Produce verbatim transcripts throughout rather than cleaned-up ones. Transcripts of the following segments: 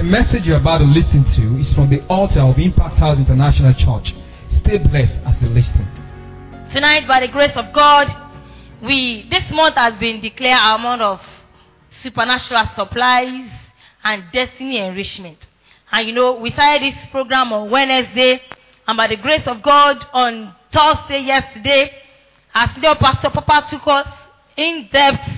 message you're about to listen to is from the altar of Impact House International Church. Stay blessed as you listen. Tonight, by the grace of God, we this month has been declared our month of supernatural supplies and destiny enrichment. And you know, we started this program on Wednesday, and by the grace of God, on Thursday yesterday, our senior pastor Papa took us in depth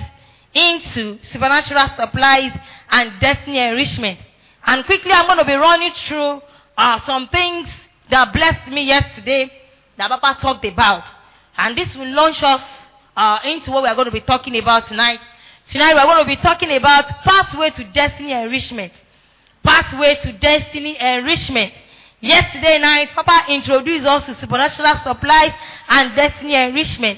into supernatural supplies and destiny enrichment. And quickly, I'm going to be running through uh, some things that blessed me yesterday that Papa talked about. And this will launch us uh, into what we are going to be talking about tonight. Tonight, we are going to be talking about pathway to destiny enrichment. Pathway to destiny enrichment. Yesterday night, Papa introduced us to supernatural supplies and destiny enrichment.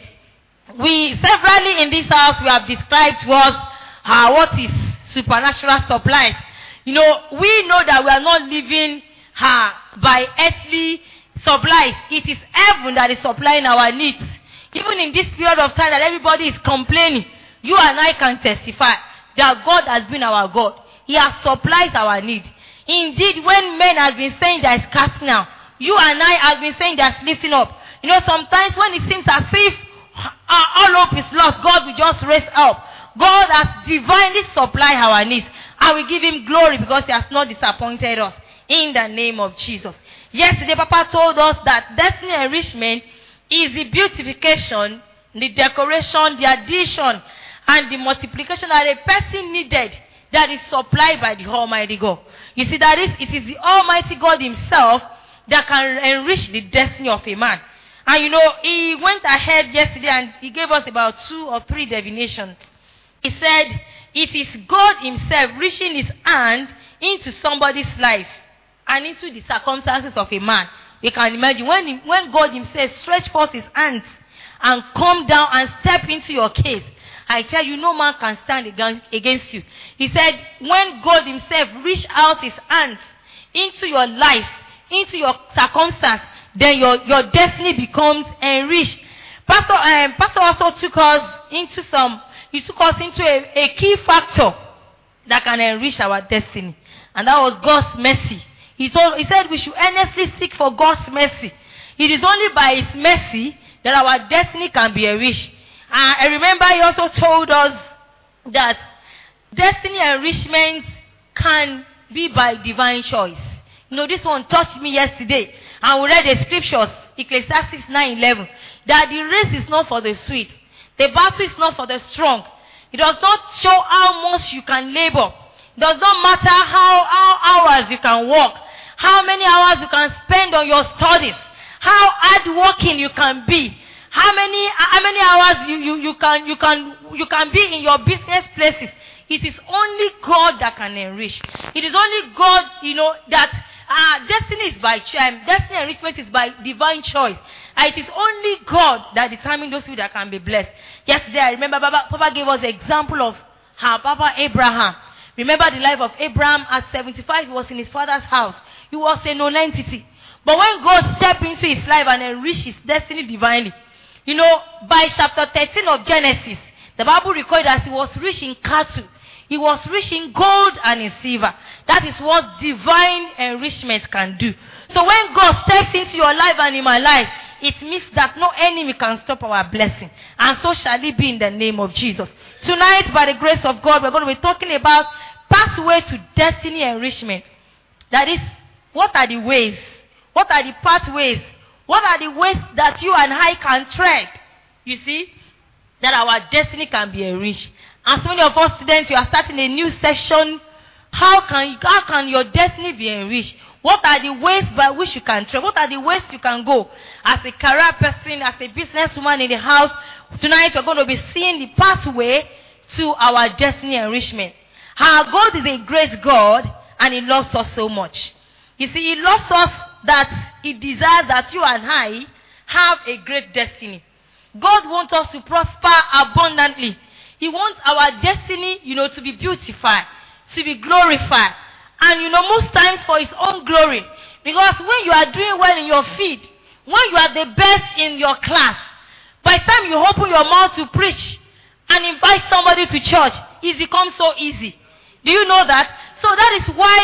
We, severally in this house, we have described to us uh, what is supernatural supplies. You know, we know that we are not living uh, by earthly supplies. It is heaven that is supplying our needs. Even in this period of time that everybody is complaining, you and I can testify that God has been our God. He has supplied our need. Indeed, when men have been saying there is casting now, you and I have been saying there's lifting up. You know, sometimes when it seems as if uh, all hope is lost, God will just raise up. God has divinely supplied our needs. And we give him glory because he has not disappointed us. In the name of Jesus. Yesterday, Papa told us that destiny enrichment is the beautification, the decoration, the addition, and the multiplication that a person needed that is supplied by the Almighty God. You see, that is, it is the Almighty God himself that can enrich the destiny of a man. And you know, he went ahead yesterday and he gave us about two or three definitions. He said, it is God himself reaching his hand into somebody's life and into the circumstances of a man. You can imagine when, he, when God himself stretch forth his hands and come down and step into your case. I tell you, no man can stand against you. He said, when God himself reach out his hands into your life, into your circumstance, then your, your destiny becomes enriched. Pastor, um, Pastor also took us into some, he took us into a, a key factor that can enrich our destiny. And that was God's mercy. He told, he said we should earnestly seek for God's mercy. It is only by his mercy that our destiny can be enriched. Uh, I remember he also told us that destiny enrichment can be by divine choice. You know, this one touched me yesterday. And we read the scriptures, Ecclesiastes nine eleven, that the race is not for the sweet. The battle is not for the strong. It does not show how much you can labor. It does not matter how, how hours you can work, how many hours you can spend on your studies, how hard working you can be. How many how many hours you, you, you can you can you can be in your business places? It is only God that can enrich. It is only God, you know, that uh, destiny is by um, destiny enrichment is by divine choice. Uh, it is only God that determines those people that can be blessed. Yesterday, I remember Papa, Papa gave us an example of how Papa Abraham. Remember the life of Abraham at seventy-five, he was in his father's house. He was a known entity. But when God stepped into his life and enriched his destiny divinely, you know, by chapter thirteen of Genesis, the Bible records that he was rich in cattle. He was rich in gold and in silver. That is what divine enrichment can do. So when God steps into your life and in my life, it means that no enemy can stop our blessing. And so shall it be in the name of Jesus. Tonight, by the grace of God, we're going to be talking about pathway to destiny enrichment. That is, what are the ways? What are the pathways? What are the ways that you and I can tread? You see, that our destiny can be enriched. And so many of us students, you are starting a new session. How can, how can your destiny be enriched? What are the ways by which you can tread? What are the ways you can go? As a career person, as a businesswoman in the house, tonight we're going to be seeing the pathway to our destiny enrichment. Our God is a great God and he loves us so much. You see, he loves us that he desires that you and I have a great destiny. God wants us to prosper abundantly. He wants our destiny, you know, to be beautified, to be glorified. And you know, most times for his own glory. Because when you are doing well in your field, when you are the best in your class, by the time you open your mouth to preach and invite somebody to church, it becomes so easy. Do you know that? So that is why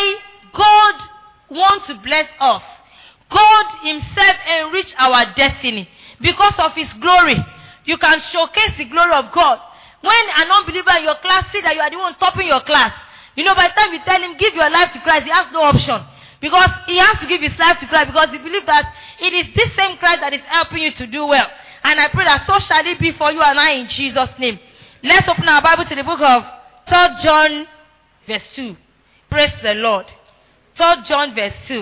God wants to bless us. God himself enrich our destiny because of his glory. You can showcase the glory of God. When an unbeliever in your class sees that you are the one topping your class, you know, by the time you tell him, give your life to Christ, he has no option. Because he has to give his life to Christ because he believes that it is this same Christ that is helping you to do well. And I pray that so shall it be for you and I in Jesus' name. Let's open our Bible to the book of Third John verse two. Praise the Lord. Third John verse two.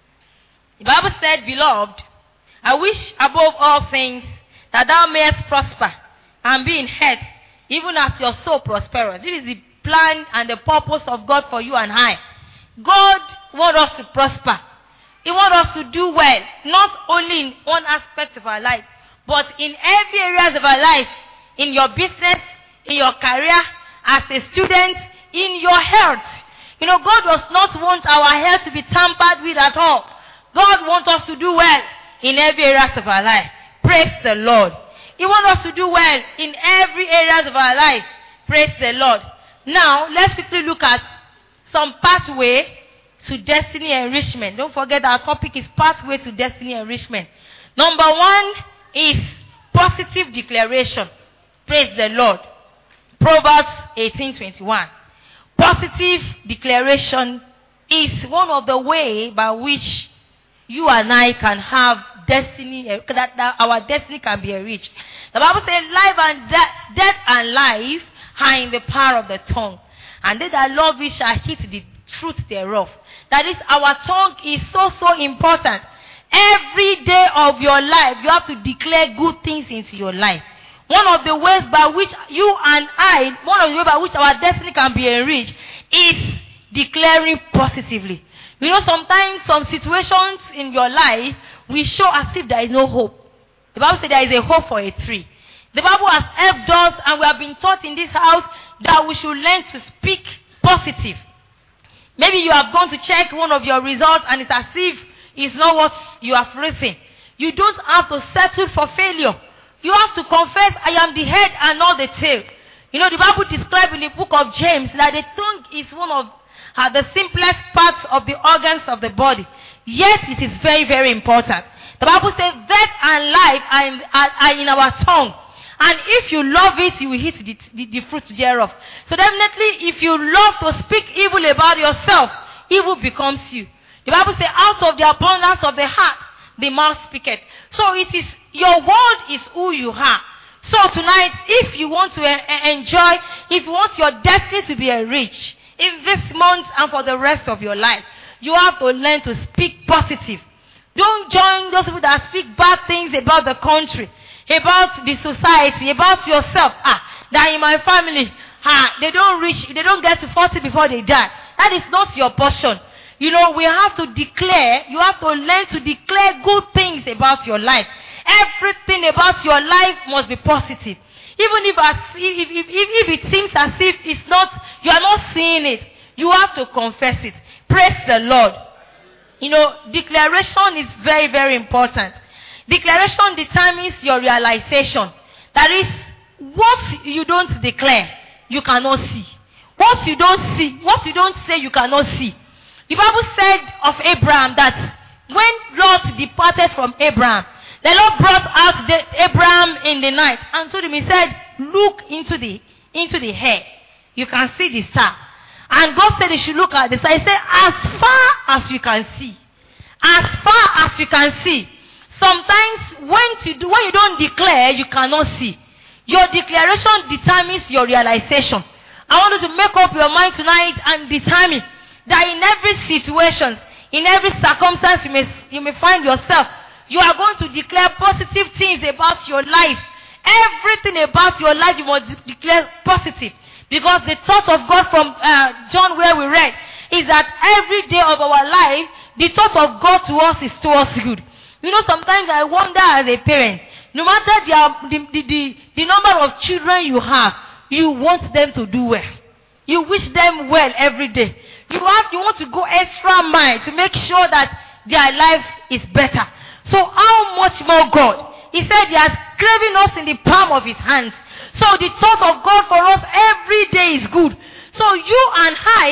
The Bible said, Beloved, I wish above all things that thou mayest prosper and be in health, even as your soul prospereth. This is the plan and the purpose of God for you and I. God wants us to prosper. He wants us to do well, not only in one aspect of our life, but in every areas of our life, in your business, in your career, as a student, in your health. You know, God does not want our health to be tampered with at all. God wants us to do well in every areas of our life. Praise the Lord. He wants us to do well in every areas of our life. Praise the Lord. Now, let's quickly look at some pathway to destiny enrichment. Don't forget our topic is pathway to destiny enrichment. Number one is positive declaration. Praise the Lord. Proverbs eighteen twenty-one. Positive declaration is one of the ways by which you and I can have destiny, that, that our destiny can be enriched. The Bible says life and death, death and life are in the power of the tongue. And they that love it shall hit the truth thereof. That is, our tongue is so, so important. Every day of your life, you have to declare good things into your life. One of the ways by which you and I, one of the ways by which our destiny can be enriched is declaring positively. You know, sometimes some situations in your life will show as if there is no hope. The Bible says there is a hope for a tree. The Bible has helped us, and we have been taught in this house that we should learn to speak positive. Maybe you have gone to check one of your results and it's as if it's not what you have written. You don't have to settle for failure. You have to confess, I am the head and not the tail. You know, the Bible describes in the book of James that the tongue is one of uh, the simplest parts of the organs of the body. Yes, it is very, very important. The Bible says death and life are in, are, are in our tongue. And if you love it, you will eat the, the, the fruit thereof. So definitely, if you love to speak evil about yourself, evil becomes you. The Bible says, out of the abundance of the heart, the mouth speaketh. So it is, your word is who you are. So tonight, if you want to uh, enjoy, if you want your destiny to be enriched in this month and for the rest of your life, you have to learn to speak positive. Don't join those people that speak bad things about the country, about the society, about yourself. Ah, that in my family, ah, they don't reach, they don't get to forty before they die. That is not your portion. You know, we have to declare, you have to learn to declare good things about your life. Everything about your life must be positive. Even if, as, if, if, if, if it seems as if it's not, you are not seeing it, you have to confess it. Praise the Lord. You know, declaration is very, very important. Declaration determines your realization. That is, what you don't declare, you cannot see. What you don't see, what you don't say, you cannot see. The Bible said of Abraham that when Lot departed from Abraham, the Lord brought out the Abraham in the night and told him, he said, look into the into the air. You can see the star. And God said he should look at the star. He said, as far as you can see. As far as you can see. Sometimes when you, do, when you don't declare, you cannot see. Your declaration determines your realization. I want you to make up your mind tonight and determine that in every situation, in every circumstance you may, you may find yourself, you are going to declare positive things about your life. Everything about your life you must declare positive. Because the thought of God from uh, John where we read is that every day of our life, the thought of God to us is towards good. You know, sometimes I wonder as a parent, no matter the, the, the, the, the number of children you have, you want them to do well. You wish them well every day. You have, you want to go extra mile to make sure that their life is better. So how much more God? He said he has graven us in the palm of his hands. So the thought of God for us every day is good. So you and I,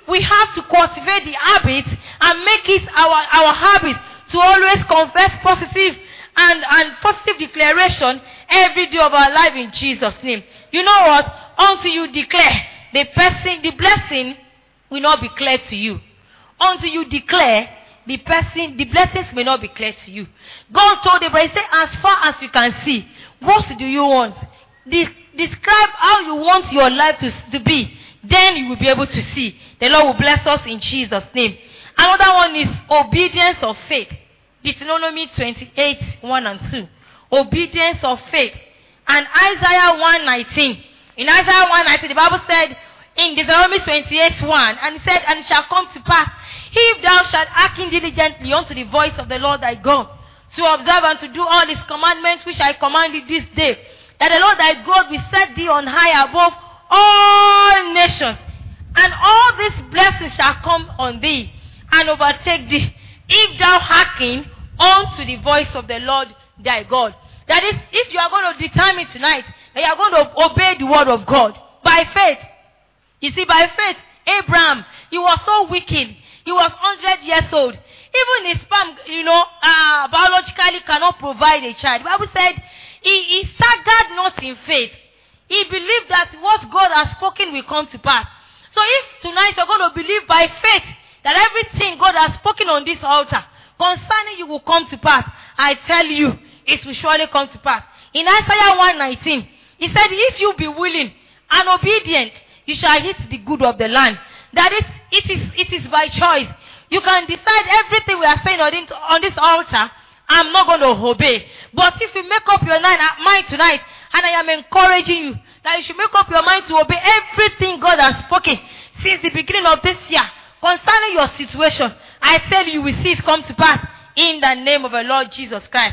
we have to cultivate the habit and make it our, our habit to always confess positive and, and positive declaration every day of our life in Jesus' name. You know what? Until you declare, the person, the blessing will not be clear to you. Until you declare, the person, the blessings may not be clear to you. God told Abraham, he said, as far as you can see, what do you want? De- describe how you want your life to, to be. Then you will be able to see. The Lord will bless us in Jesus' name. Another one is obedience of faith. Deuteronomy twenty-eight, one and two. Obedience of faith. And Isaiah one nineteen. In Isaiah one nineteen, the Bible said, in Deuteronomy twenty-eight, one, and it said, and it shall come to pass, if thou shalt hearken diligently unto the voice of the Lord thy God, to observe and to do all his commandments which I command thee this day, that the Lord thy God will set thee on high above all nations, and all these blessings shall come on thee and overtake thee, if thou hearken unto the voice of the Lord thy God. That is, if you are going to determine tonight that you are going to obey the word of God by faith. You see, by faith, Abraham, he was so wicked. He was one hundred years old. Even his sperm, you know, uh, biologically cannot provide a child. The Bible said he, he staggered not in faith. He believed that what God has spoken will come to pass. So if tonight you're going to believe by faith that everything God has spoken on this altar concerning you will come to pass, I tell you, it will surely come to pass. In Isaiah one nineteen, he said, if you be willing and obedient, you shall eat the good of the land. That is, it is, it is by choice. You can decide everything we are saying on this, on this altar, I'm not going to obey. But if you make up your mind tonight, and I am encouraging you, that you should make up your mind to obey everything God has spoken since the beginning of this year concerning your situation, I tell you, you will see it come to pass in the name of the Lord Jesus Christ.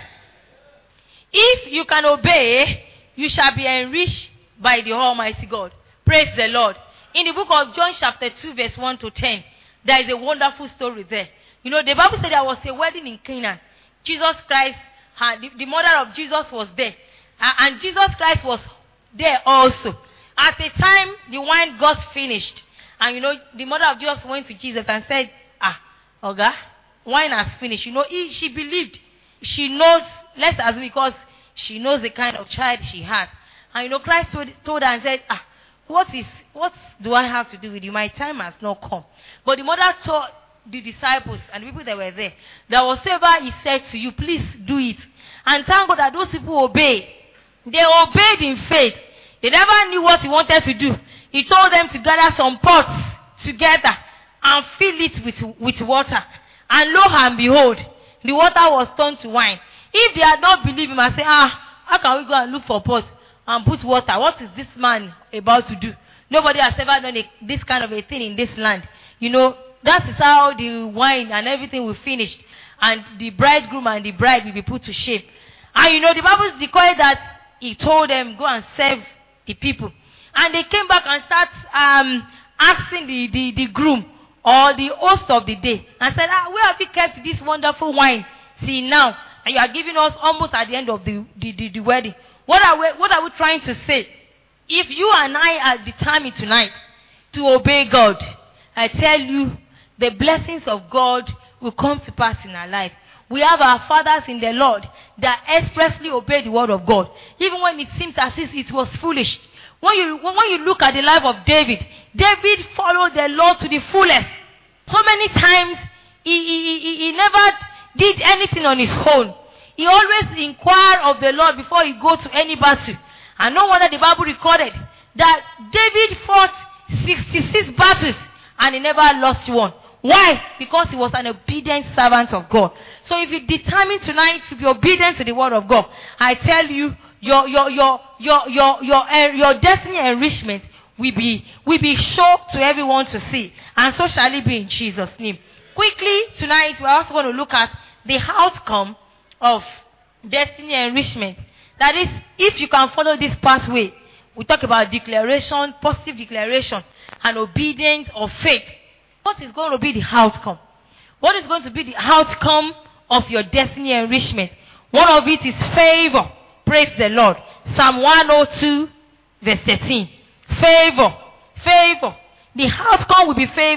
If you can obey, you shall be enriched by the Almighty God. Praise the Lord. In the book of John chapter two verse one to ten, there is a wonderful story there. You know, the Bible said there was a wedding in Canaan. Jesus Christ, had, the, the mother of Jesus was there. Uh, and Jesus Christ was there also. At the time the wine got finished, and you know, the mother of Jesus went to Jesus and said, ah, Oga, wine has finished. You know, he, she believed. She knows, let's assume, because she knows the kind of child she had. And you know, Christ told, told her and said, ah, what is, what do I have to do with you? My time has not come. But the mother told the disciples and the people that were there, that whatsoever he said to you, please do it. And thank God that those people obeyed. They obeyed in faith. They never knew what he wanted to do. He told them to gather some pots together and fill it with, with water. And lo and behold, the water was turned to wine. If they had not believed him and said, ah, how can we go and look for pots and put water? What is this man about to do? Nobody has ever done a, this kind of a thing in this land. You know, that is how the wine and everything will finish. And the bridegroom and the bride will be put to shame. And you know, the Bible declared that he told them, go and serve the people. And they came back and start um, asking the, the, the groom or the host of the day and said, ah, where have you kept this wonderful wine? See now, and you are giving us almost at the end of the, the, the, the wedding. What are we, what are we trying to say? If you and I are determined tonight to obey God, I tell you, the blessings of God will come to pass in our life. We have our fathers in the Lord that expressly obey the word of God, even when it seems as if it was foolish. When you, when you look at the life of David, David followed the Lord to the fullest. So many times, he, he, he, he never did anything on his own. He always inquired of the Lord before he go to any battle. And no wonder the Bible recorded that David fought sixty-six battles and he never lost one. Why? Because he was an obedient servant of God. So if you determine tonight to be obedient to the word of God, I tell you, your your your your your your, uh, your destiny enrichment will be will be shown to everyone to see, and so shall it be in Jesus' name. Quickly tonight, we're also going to look at the outcome of destiny enrichment. That is, if you can follow this pathway, we talk about declaration, positive declaration, and obedience of faith. What is going to be the outcome? What is going to be the outcome of your destiny enrichment? One of it is favor. Praise the Lord. Psalm one oh two, verse thirteen. Favor. Favor. The outcome will be favor.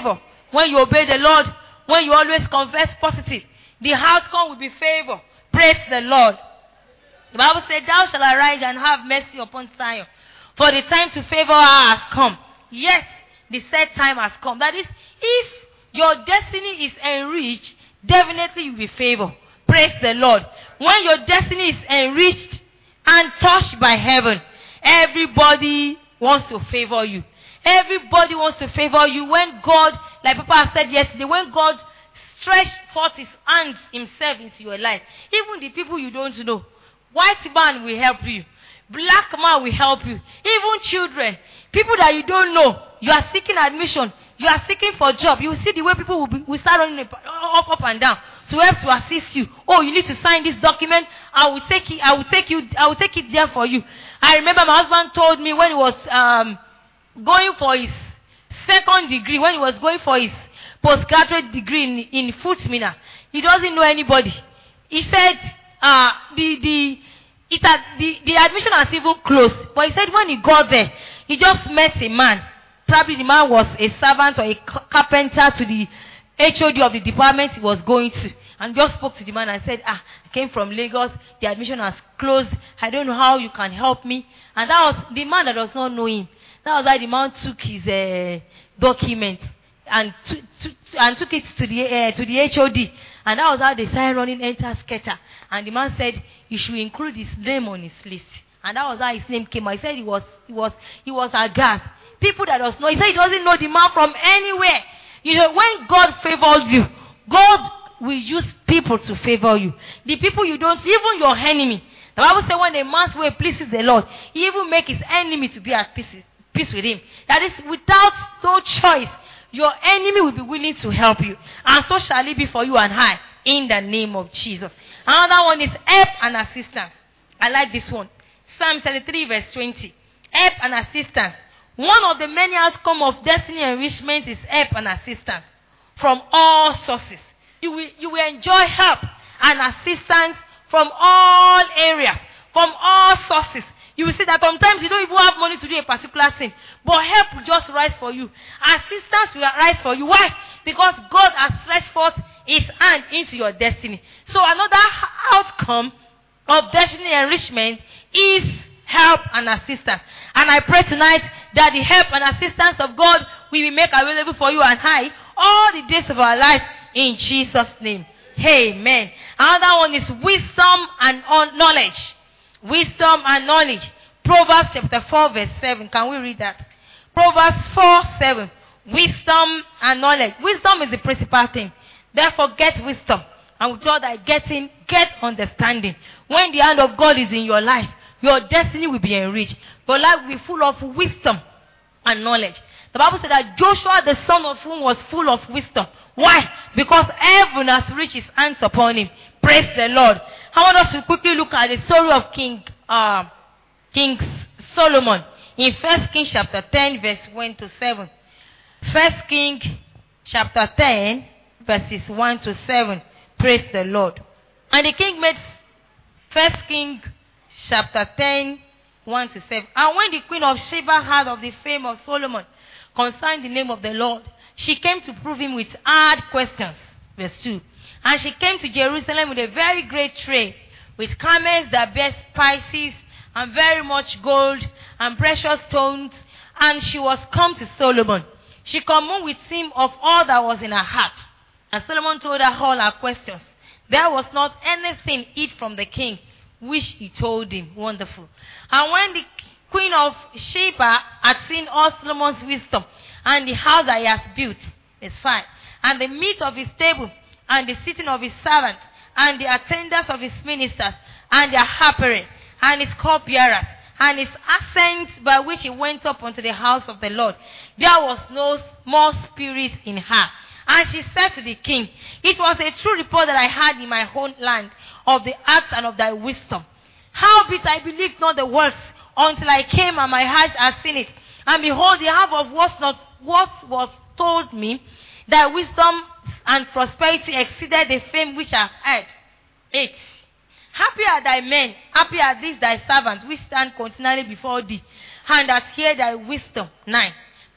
when you obey the Lord, when you always confess positive, the outcome will be favor. Praise the Lord. The Bible says, thou shalt arise and have mercy upon Zion, for the time to favor her has come. Yes, the set time has come. That is, if your destiny is enriched, definitely you will be favored. Praise the Lord. When your destiny is enriched and touched by heaven, everybody wants to favor you. Everybody wants to favor you. When God, like Papa said yesterday, when God stretched forth his hands himself into your life, even the people you don't know, white man will help you. Black man will help you. Even children, people that you don't know, you are seeking admission, you are seeking for a job. You will see the way people will, be, will start running up, up and down to help to assist you. Oh, you need to sign this document. I will take it. I will take you. I will take it there for you. I remember my husband told me when he was um, going for his second degree, when he was going for his postgraduate degree in, in Fultmina, he doesn't know anybody. He said uh, the the it had, the the admission has even closed. But he said when he got there, he just met a man. Probably the man was a servant or a carpenter to the H O D of the department he was going to. And just spoke to the man and said, ah, I came from Lagos. The admission has closed. I don't know how you can help me. And that was the man that does not know him. That was why the man took his uh, document and, to, to, to, and took it to the uh, to the H O D. And that was how they started running enter scatter. And the man said, you should include his name on his list. And that was how his name came. I said he was he was he was aghast. People that does know, he said he doesn't know the man from anywhere. You know, when God favors you, God will use people to favor you. The people you don't, even your enemy. The Bible says when a man's way pleases the Lord, he even make his enemy to be at peace, peace with him. That is, without no choice, your enemy will be willing to help you. And so shall it be for you and I, in the name of Jesus. Another one is help and assistance. I like this one. Psalm thirty-three verse twenty. Help and assistance. One of the many outcomes of destiny enrichment is help and assistance from all sources. You will, you will enjoy help and assistance from all areas, from all sources. You will see that sometimes you don't even have money to do a particular thing, but help will just rise for you. Assistance will rise for you. Why? Because God has stretched forth his hand into your destiny. So another outcome of destiny enrichment is help and assistance. And I pray tonight that the help and assistance of God will be made available for you and I all the days of our life in Jesus' name. Amen. Another one is wisdom and knowledge. Wisdom and knowledge. Proverbs chapter four verse seven. Can we read that? Proverbs four seven. Wisdom and knowledge. Wisdom is the principal thing. Therefore get wisdom. And with all that getting, get understanding. When the hand of God is in your life, your destiny will be enriched. Your life will be full of wisdom and knowledge. The Bible said that Joshua, the son of whom, was full of wisdom. Why? Because heaven has reached his hands upon him. Praise the Lord. I want us to quickly look at the story of King uh, King Solomon in First Kings chapter ten, verse one to seven. First Kings chapter ten, verses one to seven. Praise the Lord. And the king made First Kings chapter ten, one to seven. And when the queen of Sheba heard of the fame of Solomon concerning the name of the Lord, she came to prove him with hard questions. Verse two. And she came to Jerusalem with a very great train, with camels that bear spices, and very much gold, and precious stones. And she was come to Solomon. She communed with him of all that was in her heart. And Solomon told her all her questions. There was not anything hid from the king, which he told him. Wonderful. And when the queen of Sheba had seen all Solomon's wisdom, and the house that he has built, is fine, and the meat of his table, and the sitting of his servants, and the attendants of his ministers, and their apparel, and his cupbearers, and his ascents by which he went up unto the house of the Lord, there was no more spirit in her. And she said to the king, it was a true report that I had in my own land of the acts and of thy wisdom. Howbeit I believed not the words until I came and my eyes had seen it. And behold, the half of what not what was told me, thy wisdom and prosperity exceeded the fame which I had. Eight. Happy are thy men, happy are these thy servants, which stand continually before thee, and that hear thy wisdom. Nine.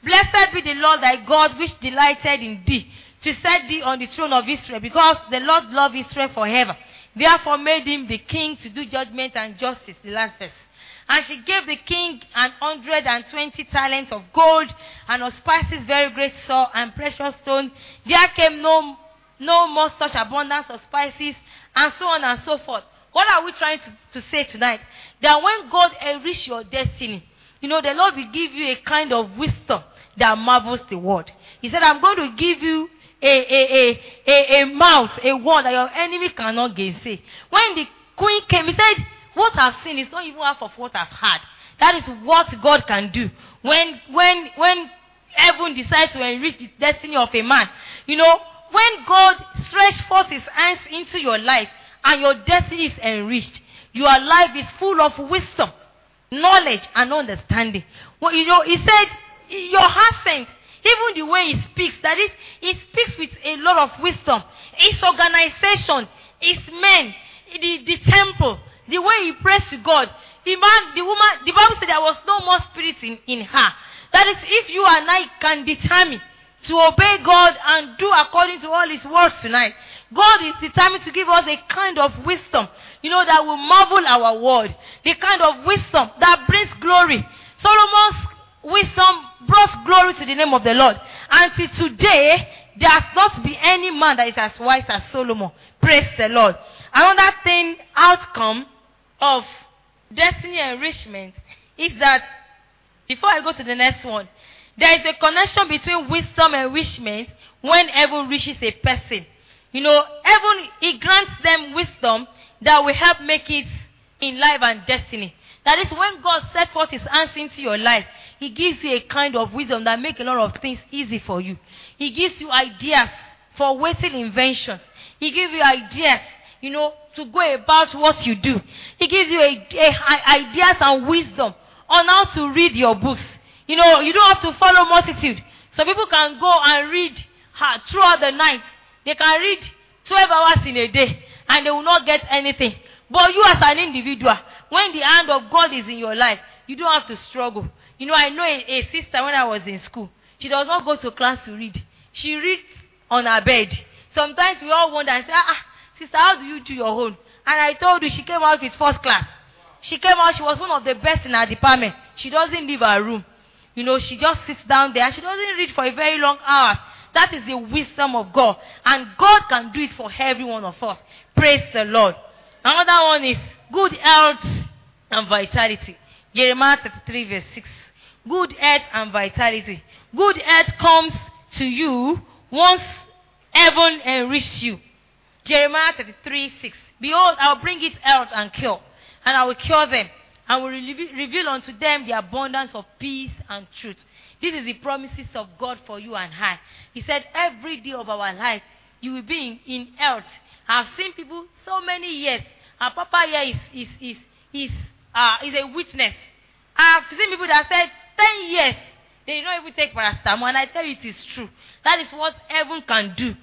Blessed be the Lord thy God, which delighted in thee, to set thee on the throne of Israel, because the Lord loved Israel forever. Therefore made him the king to do judgment and justice. The last verse. And she gave the king an hundred and twenty talents of gold, and of spices very great salt, and precious stones. There came no, no more such abundance of spices, and so on and so forth. What are we trying to, to say tonight? That when God enriches your destiny, you know, the Lord will give you a kind of wisdom that marvels the world. He said, I'm going to give you a, a, a, a, a mouth, a word that your enemy cannot gainsay. When the queen came, he said, what I've seen is not even half of what I've had. That is what God can do. When, when, when heaven decides to enrich the destiny of a man, you know, when God stretches forth his hands into your life and your destiny is enriched, your life is full of wisdom, knowledge, and understanding. Well, you know, he said, your accent, even the way he speaks, that is, he speaks with a lot of wisdom. His organization, his men, the, the temple, the way he prays to God, the man, the woman, the Bible said there was no more spirit in, in her. That is, if you and I can determine to obey God and do according to all his words tonight, God is determined to give us a kind of wisdom, you know, that will marvel our world. The kind of wisdom that brings glory. Solomon's wisdom brought glory to the name of the Lord. Until today, there has not been any man that is as wise as Solomon. Praise the Lord. Another thing, outcome of destiny enrichment is that, before I go to the next one, there is a connection between wisdom and enrichment when heaven reaches a person. You know, heaven, it grants them wisdom that will help make it in life and destiny. That is, when God sets forth his hands into your life, he gives you a kind of wisdom that makes a lot of things easy for you. He gives you ideas for wasting inventions. He gives you ideas, you know, to go about what you do. He gives you a, a, ideas and wisdom on how to read your books. You know, you don't have to follow multitude. Some people can go and read uh, throughout the night. They can read twelve hours in a day and they will not get anything. But you as an individual, when the hand of God is in your life, you don't have to struggle. You know, I know a, a sister when I was in school. She does not go to class to read. She reads on her bed. Sometimes we all wonder and say, ah, ah, sister, how do you do your own? And I told you she came out with first class. She came out, she was one of the best in her department. She doesn't leave her room. You know, she just sits down there. She doesn't read for a very long hour. That is the wisdom of God. And God can do it for every one of us. Praise the Lord. Another one is good health and vitality. Jeremiah thirty-three verse six. Good health and vitality. Good health comes to you once heaven enriches you. Jeremiah thirty-three six. Behold, I will bring it health and cure, and I will cure them, and will reveal unto them the abundance of peace and truth. This is the promises of God for you and I. He said every day of our life, you will be in, in health. I've seen people so many years. Our papa here is, is, is, is, uh, is a witness. I've seen people that said ten years, they don't even take paracetamol, and I tell you it is true. That is what heaven can do.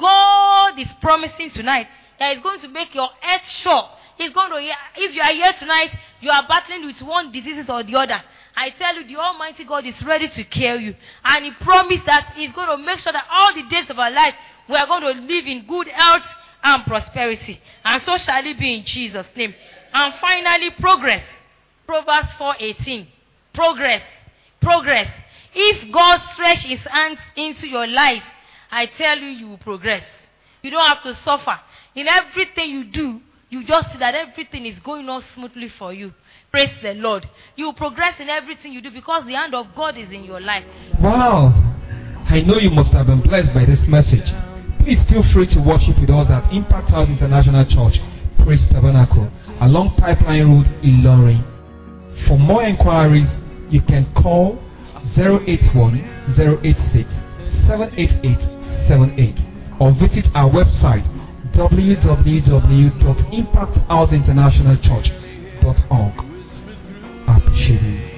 God is promising tonight that He's going to make your health sure. He's going to, if you are here tonight, you are battling with one disease or the other. I tell you, the Almighty God is ready to cure you. And He promised that He's going to make sure that all the days of our life, we are going to live in good health and prosperity. And so shall it be in Jesus' name. And finally, progress. Proverbs four eighteen. Progress. Progress. If God stretches His hands into your life, I tell you, you will progress. You don't have to suffer. In everything you do, you just see that everything is going on smoothly for you. Praise the Lord. You will progress in everything you do because the hand of God is in your life. Wow. I know you must have been blessed by this message. Please feel free to worship with us at Impact House International Church, Praise Tabernacle, along Pipeline Road, Ilorin. For more inquiries, you can call zero eight one, zero eight six, seven eight eight seven eight or visit our website w w w dot impact house international church dot org. I appreciate you.